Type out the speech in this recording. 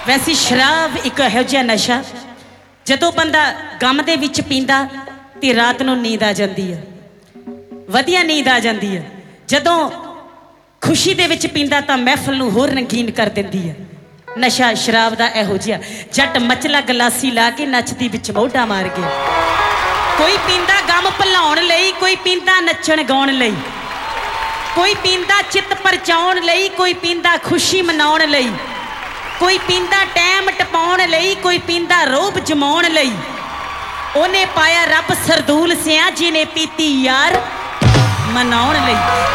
वैसे शराब एक इहो जिहा नशा जदों बंदा गम दे विच पींदा ते रात नूं नींद आ जांदी है, वधिया नींद आ जांदी है। जदों खुशी दे विच पींदा तां महफिल नूं होर रंगीन कर दिंदी है। नशा शराब दा इहो जिहा जट मचला गलासी ला के नचदी विच मोढा मार के। कोई पींदा गम भुलाउण लई, कोई पींदा नच्चण गाउण लई, कोई पींदा चित परचाउण लई, कोई पींदा खुशी मनाउण लई, कोई पींदा टैम टपाउण लई, कोई पींदा रोब जमाउण लई। ओने पाया रब सरदूल सिया जिने पीती यार मनाउण लई।